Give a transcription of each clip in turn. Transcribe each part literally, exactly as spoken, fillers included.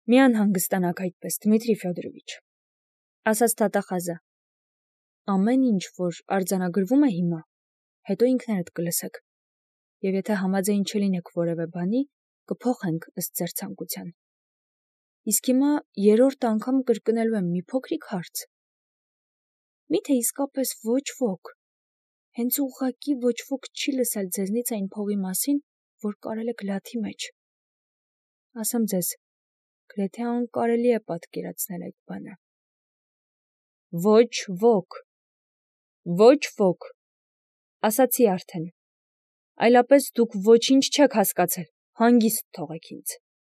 Մի անհանգստանաք այդպես, Դմիտրի Ֆյոդորովիչ, ասաց Թատախազը, ամեն ինչ, որ արձանագրվում է հիմա, հետո ինքներդ կլսեք, և եթե համաձայն չլինեք որևէ բանի, կփոխենք ըստ ձեր ցանկության։ Իսկ հիմա երրորդ անգամ կրկնելու եմ մի փոքրիկ հարց։ Միթե իսկապես ոչ ոք, հենց ուղղակի ոչ ոք չի լսել ձեզնից այն փողի մասին, որ կարել եք լաթի մեջ։ Ասեմ ձեզ, գրեթե անկարելի է պատկերացնել այդ բանը։ Ոչ ոք, ոչ ոք, ասացի արդեն, այլապես դուք ոչինչ չեք հասկացել, հանգիստ թողեք ինձ։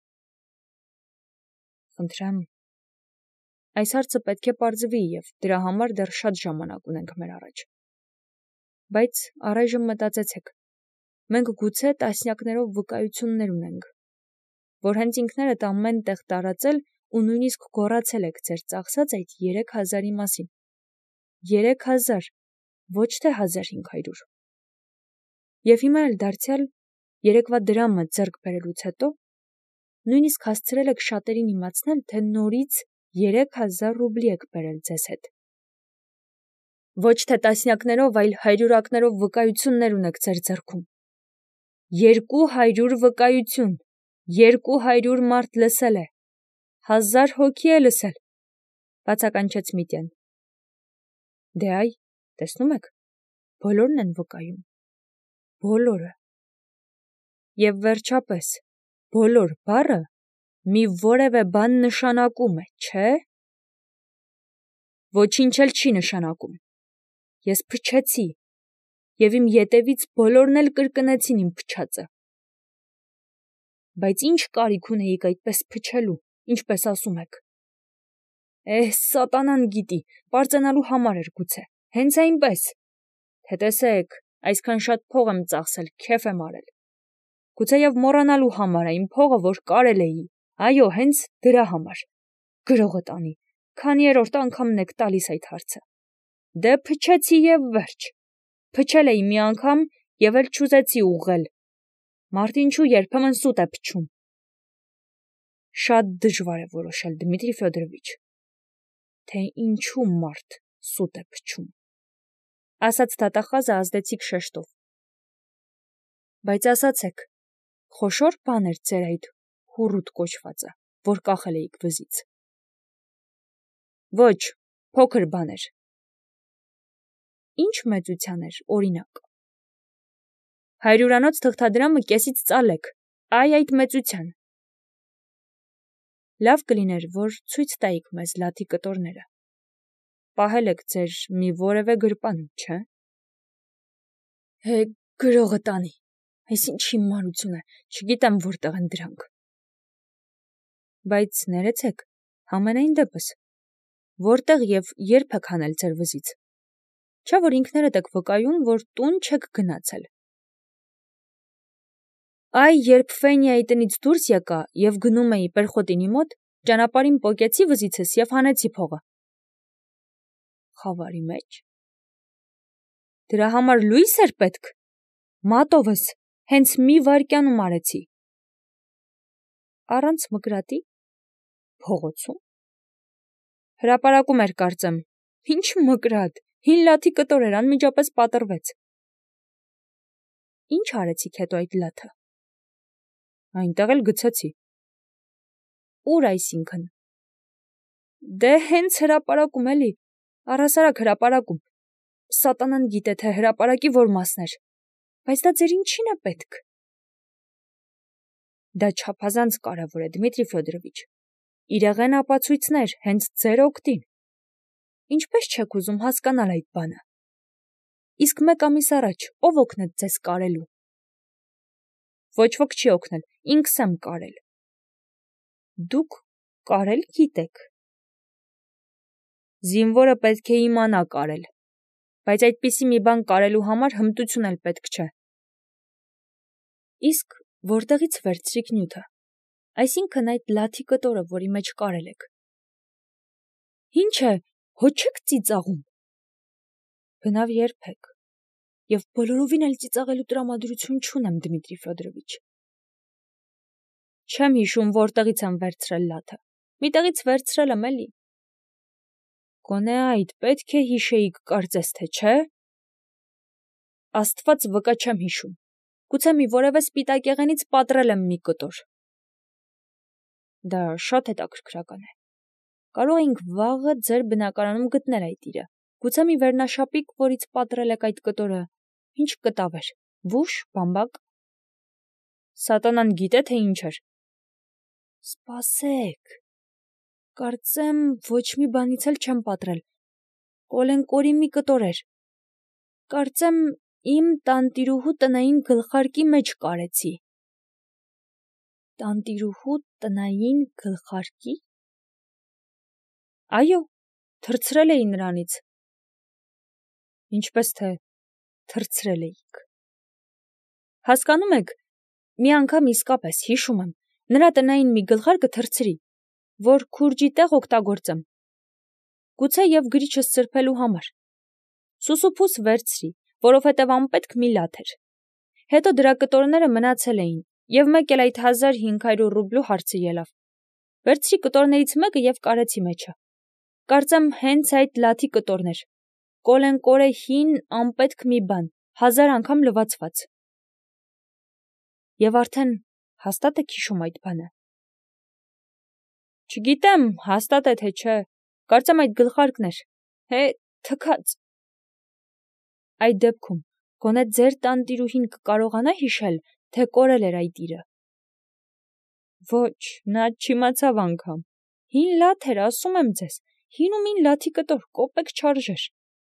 Խնդրեմ, այս հարցը պետք է պարզվի և դրա համար դեռ շատ ժամանակ ունենք մեր առաջ։ Բայց առայժմ մտածեցեք, մենք գուցե տասնյակներով վկայություններ ունենք, որ հենց ինքներդ ամեն տեղ տարածել ու նույնիսկ գոռացել եք ձեր ծախսած այդ երեք հազարի մասին։ Երեք հազար, ոչ թե հազար հինգ հարյուր։ Եվ հիմա էլ դարձյալ երեկվա դրամը ձեռք բերելուց հետո նույնիսկ հասցրել եք շատերին իմացնել, թե նորից երեք հազար ռուբլի եք բերել ձեզ հետ։ Ոչ թե տասնյակներով, այլ հարյուրակներով վկայություններ ունեք ձեր ձեռքում։ Երկու հարյուր վկայություն, երկու հարյուր մարդ լսել է, հազար հոգի է լսել, բացականչեց Միտյան։ Դե այ, տեսնում եք, բոլորն են վկայում, բոլորը։ Եվ վերջապես, բոլոր բառը մի որևէ բան նշանակում է, չէ՞։ Ոչինչ էլ չի նշանակում։ Ես փչեցի, և իմ ետևից բոլորն էլ կրկնեցին իմ փչածը։ Բայց ինչ կարիք ունեիք այդպես փչելու, ինչպես ասում եք։ Էհ, սատանան գիտի, պարծենալու համար էր գուցե, հենց այնպես, թե տեսեք, այսքան շատ փող եմ ծախսել, քեֆ եմ արել։ Գուցեև մոռանալու համար այն փողը, որ կարել էի, այո, հենց դրա համար։ Գրողը տանի, քանիերորդ անգամն եք տալիս այդ հարցը։ Դե փչեցի և վերջ։ Փչել էի մի անգամ և էլ չուզեցի ուղղել։ Մարդ ինչու երբեմն սուտ է փչում։ Շատ դժվար է որոշել, Դմիտրի Ֆյոդորովիչ, թե ինչու մարդ սուտ է փչում, ասաց Թատախազը ազդեցիկ շեշտով։ Բայց ասացեք, խոշոր բան էր ձեր այդ հուռութ կոչվածը, որ կախել էիք վզից։ Ոչ, փոքր բան էր։ Ինչ մեծության էր, օրինակ։ Հարյուրանոց թղթադրամը կեսից ծալեք, այ այդ մեծության։ Լավ կլիներ, որ ցույց տայիք մեզ լաթի կտորները։ Պահել եք ձեր մի որևէ գրպանում, չէ՞։ Հե, գրողը տանի, այս ինչ հիմարություն է, չգիտեմ որտեղ են դրանք։ Բայց ներեցեք, համենայն դեպս, որտեղ և երբ եք հանել ձեր վզից։ Չէ՞ որ ինքներդ եք վկայում, որ տուն չեք գնացել։ Այ երբ Ֆենիայի տնից դուրս եկա և գնում էի Պերխոտինի մոտ, ճանապարհին պոկեցի վզիցս և հանեցի փողը։ Խավարի մեջ։ Դրա համար լույս էր պետք։ Մատովս հենց մի վայրկյանում արեցի։ Առանց մկրատի։ Փողոցում։ Հրապարակում էր կարծեմ։ Ինչ մկրատ, հին լաթի կտոր էր, անմիջապես պատռվեց։ Ինչ արեցիք հետո այդ լաթը։ Այնտեղ էլ գցեցի։ Ուր այսինքն։ Դե հենց հրապարակում էլի, առհասարակ հրապարակում։ Սատանան գիտե, թե հրապարակի որ մասն էր։ Բայց դա ձեր ինչին է պետք։ Դա չափազանց կարևոր է, Դմիտրի Ֆյոդորովիչ։ Իրեղեն ապացույցներ, հենց ձեր օգտին։ Ինչպես չեք ուզում հասկանալ այդ բանը։ Իսկ մեկ ամիս առաջ ով օգնեց ձեզ կարելու։ Ոչ ոք չի օգնել, ինքս եմ կարել։ Դուք կարել գիտեք։ Զինվորը պետք է իմանա կարել, բայց այդպիսի մի բան կարելու համար հմտություն էլ պետք չէ։ Իսկ որտեղից վերցրիք նյութը, այսինքն այդ լաթի կտորը, որի մեջ կարել եք։ Ինչ է, հո չեք ծիծաղում։ Բնավ երբեք, և բոլորովին էլ ծիծաղելու տրամադրություն չունեմ, Դմիտրի Ֆյոդորովիչ։ Չեմ հիշում, որտեղից եմ վերցրել լաթը։ Միտեղից վերցրել եմ էլի։ Գոնե այդ պետք է հիշեիք, կարծես թե, չէ։ Աստված վկա չեմ հիշում։ Գուցե մի որևէ սպիտակեղենից պատռել եմ մի կտոր։ Դա շատ հետաքրքրական է։ Կարող էինք վաղը ձեր բնակարանում գտնել այդ իրը։ Գուցե մի վերնաշապիկ, որից պատռել եք այդ կտորը, ինչ կտավ էր, վուշ, բամբակ։ Սատանան գիտե, թե ինչ էր։ Սպասեք, կարծեմ ոչ մի բանից էլ չեմ պատռել, կոլենկորի մի կտոր էր, կարծեմ իմ տանտիրուհու տնային գլխարկի մեջ կարեցի։ Տանտիրուհու տնային գլխարկի։ Այո, թրցրել էի նրանից։ Ինչպես թե թրցրել էիք։ Հասկանում եք, մի անգամ իսկապես հիշում եմ, նրա տնային մի գլխարկը թրցրի, որ քուրջի տեղ օգտագործեմ։ Գուցե եւ գրիչս սրբելու համար։ Սուսուփուս վերցրի, որովհետև անպետք մի լաթ էր։ Հետո դրա կտորները մնացել էին, եւ մեկ էլ այդ հազար հինգ հարյուր ռուբլու հարցը ելավ։ Վերցրի կտորներից մեկը եւ կարեցի մեջը։ Կարծեմ հենց այդ լաթի կտորներ։ Կոլենկորե հին անպետք մի բան, հազար անգամ լվացված։ Եվ արդեն հաստատ եք հիշում այդ բանը։ Չգիտեմ, հաստատ է թե չէ, կարծեմ այդ գլխարկն էր, հե, թքած։ Այդ դեպքում, գոնե ձեր տանտիրուհին կկարողանա հիշել, թե կորել էր այդ իրը։ Ոչ, նա չիմացավ անգամ։ Հին լաթ էր, ասում եմ ձեզ, հին ու մին լաթի կտոր, կոպեկ չարժեր։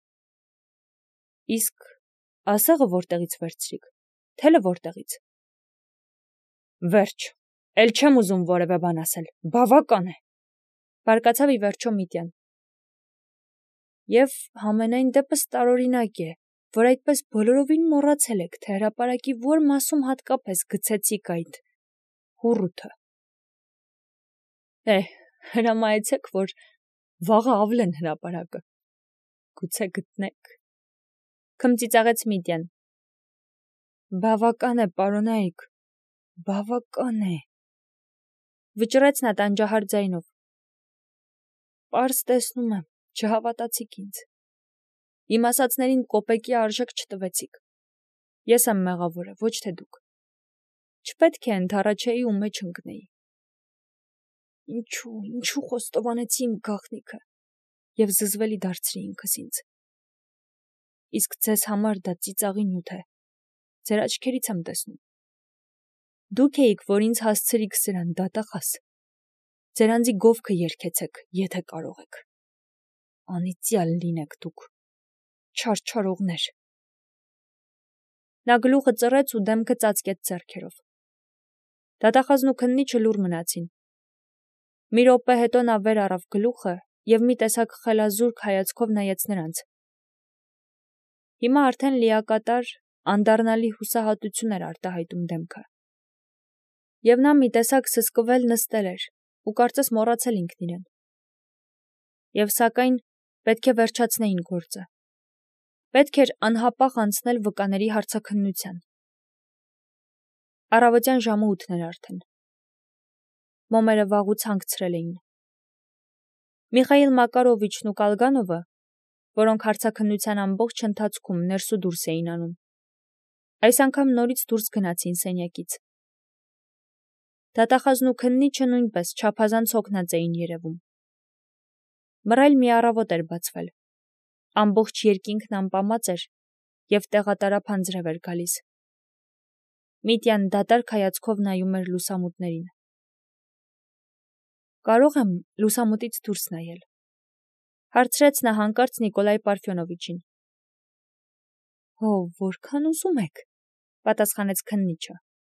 Իսկ ասեղը որտեղից վերցրիք, թելը որտեղից։ Վերջ, էլ չեմ ուզում որևէ բան ասել, բավական է, բարկացավ ի վերջո Միտյան։ Եվ համենայն դեպս տարօրինակ է, որ այդպես բոլորովին մոռացել եք, թե հրապարակի որ մասում հատկապես գցեցիք այդ հուռութը։ Է, հրամայեցեք, որ վաղը ավլեն հրապարակը, գուցե գտնեք։ Քմծիծաղեց Միտյան։ Բավական է, պարոնայք, բավական է, վճռեց նա տանջահար ձայնով։ Պարզ տեսնում եմ, չհավատացիք ինձ։ Իմ ասածներին կոպեկի արժեք չտվեցիք։ Ես եմ մեղավորը, ոչ թե դուք։ Չպետք է ընդառաջեի ու մեջ ընկնեի։ Ինչու, ինչու խոստովանեցի իմ գաղտնիքը եւ զզվելի դարձրի ինքս ինձ։ Իսկ ձեզ համար դա ծիծաղի նյութ է։ Ձեր աչքերից եմ տեսնում։ Դուք էիք, որ ինձ հասցրիք սրան, դատախաս։ Ձեր անձի գովքը երգեցեք, եթե կարող եք։ Անիծյալ լինեք դուք, չարչարողներ։ Նա գլուխը ծռեց ու դեմքը ծածկեց ձեռքերով։ Դատախազն ու քննիչը լուռ մնացին։ Մի րոպե հետո նա վեր առավ գլուխը եւ մի տեսակ խելազուրկ հայացքով նայեց նրանց։ Հիմա արդեն լիակատար, անդառնալի հուսահատություն էր արտահայտում դեմքը։ Եվ նա մի տեսակ սսկվել նստել էր ու կարծես մոռացել ինքն իրեն։ Եվ սակայն պետք է վերջացնեին գործը։ Պետք էր անհապաղ անցնել վկաների հարցաքննության։ Առավոտյան ժամը ութն էր արդեն։ Մոմերը վաղուց հանգցրել էին։ Միխայիլ Մակարովիչն ու Կալգանովը, որոնք հարցաքննության ամբողջ ընթացքում ներս ու դուրս էին անում, այս անգամ նորից դուրս գնացին սենյակից։ Դատախազն ու քննիչը նույնպես չափազանց հոգնած էին երևում։ Մռայլ մի առավոտ էր բացվել։ Ամբողջ երկինքն ամպամած էր եւ տեղատարափ անձրև էր գալիս։ Միտյան դատարկ հայացքով նայում էր լուսամուտներին։ Կարող եմ լուսամուտից դուրս նայել, հարցրեց նա հանկարծ Նիկոլայ Պարֆյոնովիչին։ Հո, որքան ուզում եք, պատասխանեց քննիչը։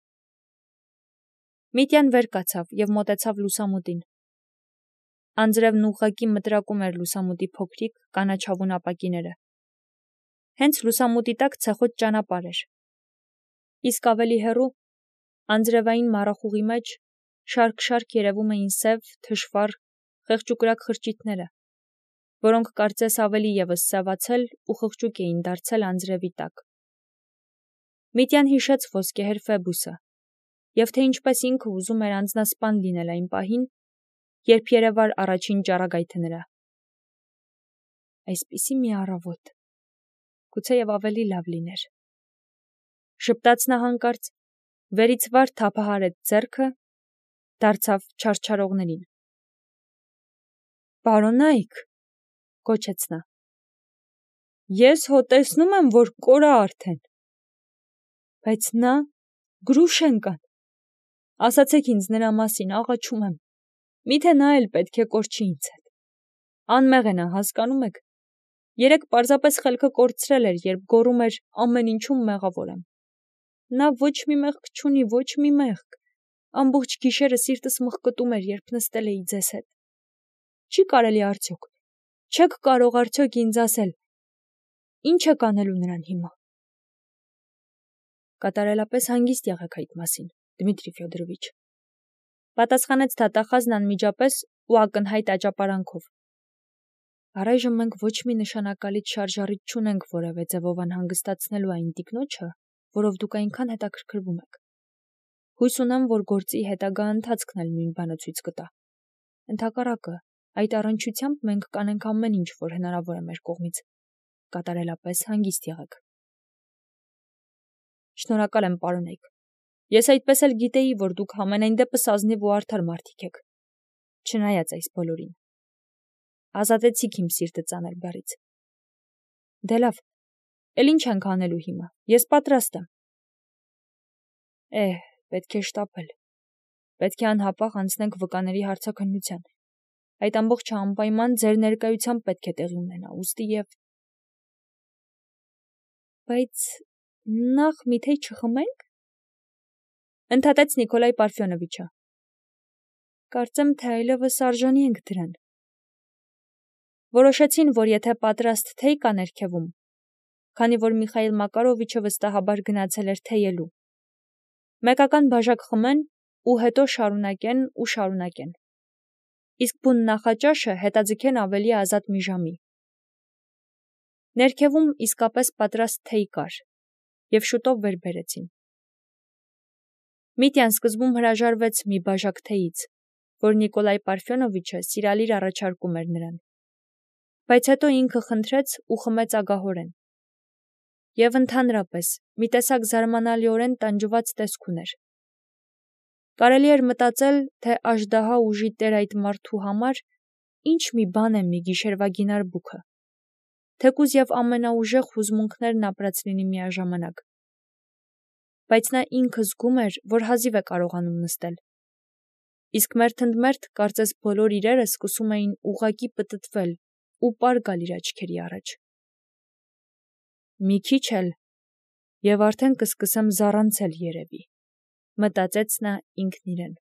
Միտյան վեր կացավ եւ մոտեցավ լուսամուտին։ Անձրևն ուղղակի մտրակում էր լուսամուտի փոքրիկ կանաչավուն ապակիները։ Հենց լուսամուտի տակ ցեխոտ ճանապարհ էր։ Իսկ ավելի հեռու, անձրևային մառախուղի մեջ, շարք-շարք երևում էին սև, թշվառ, խեղճուկրակ խրճիթները, որոնք կարծես ավելի եւս սևացել ու խղճուկ էին դարձել անձրևի տակ։ Միտյան հիշեց ոսկեհեր Ֆեբուսը եւ թե ինչպես ինքը ուզում էր անձնասպան լինել այն պահին, երբ երևար առաջին ճառագայթը նրա։ Այսպիսի մի առավոտ, գուցե եւ ավելի լավ լիներ։ Շպտաց նա հանկարծ, վերից վար թափահարեց ձեռքը, դարձավ չարչարողներին։ Պարոնայք, գոչեց նա։ Ես հո տեսնում եմ, որ կորա արդեն։ Բայց նա Գրուշենկան։ Ասացեք ինձ նրա մասին, աղաչում եմ։ Միթե նա էլ պետք է կորչի ինձ հետ։ Անմեղ է նա, հասկանում եք։ Երեկ պարզապես խելքը կորցրել էր, երբ գոռում էր ամեն ինչում մեղավոր եմ։ Նա ոչ մի մեղք չունի, ոչ մի մեղք։ Ամբողջ գիշերը սիրտս մխկտում էր, երբ նստել էի ձեզ հետ։ Չի կարելի արդյոք։ Չեք կարող արդյոք ինձ ասել, ինչ եք անելու նրան հիմա։ Կատարելապես հանգիստ եղեք այդ մասին, Դմիտրի Ֆյոդորովիչ, պատասխանեց դատախազն անմիջապես ու ակնհայտ աճապարանքով։ Առայժմ մենք ոչ մի նշանակալից շարժառիթ չունենք որևէ ձևով անհանգստացնելու այն տիկնոջը, որով դուք այնքան հետաքրքրվում եք։ Հույս ունեմ, որ գործի հետագա ընթացքն էլ նույն բանը ցույց կտա։ Ընդհակառակը, այդ առնչությամբ մենք կանենք ամեն ինչ, որ հնարավոր է մեր կողմից։ Կատարելապես հանգիստ եղեք։ Շնորհակալ եմ, պարոնայք։ Ես այդպես էլ գիտեի, որ դուք համենայն դեպս ազնիվ ու արդար մարդիկ եք։ Չնայած այս բոլորին։ Ազատեցիք իմ սիրտը ծանր բառից։ Դե լավ, էլ ինչ ենք անելու հիմա։ Ես պատրաստ եմ։ Էհ, պետք է շտապել։ Պետք է անհապաղ անցնենք վկաների հարցաքննության։ Այդ ամբողջը անպայման ձեր ներկայությամբ պետք է տեղի ունենա, ուստի եւ Բայց նախ միթե չխմենք։ Ընդհատեց Նիկոլայ Պարֆյոնովիչը։ Կարծեմ, թե այլևս արժանի ենք դրան։ Որոշեցին, որ եթե պատրաստ թեյ կա ներքևում, քանի որ Միխայիլ Մակարովիչը վստահաբար գնացել էր թեյելու, մեկական բաժակ խմեն ու հետո շարունակեն ու շարունակեն։ Իսկ բուն նախաճաշը հետաձգեն ավելի ազատ մի ժամի։ Ներքևում իսկապես պատրաստ թեյ կար, եւ շուտով վեր բերեցին։ Միտյան սկզբում հրաժարվեց մի բաժակ թեյից, որ Նիկոլայ Պարֆյոնովիչը սիրալիր առաջարկում էր նրան, բայց հետո ինքը խնդրեց ու խմեց ագահորեն։ Եվ ընդհանրապես, մի տեսակ զարմանալիորեն տանջված տեսք ուներ։ Կարելի էր մտածել, թե աժդահա ուժի տեր այդ մարդու համար ինչ մի բան է մի գիշերվա գինարբուքը, թեկուզ եւ ամենաուժեղ հուզմունքներն ապրած լինի միաժամանակ։ Բայց նա ինքը զգում էր, որ հազիվ է կարողանում նստել։ Իսկ մերթընդմերթ կարծես բոլոր իրերը սկսում էին ուղղակի պտտվել ու պար գալ իր աչքերի առաջ։ Մի քիչ էլ, եւ արդեն կսկսեմ զառանցել երևի, մտածեց նա ինքն իրեն։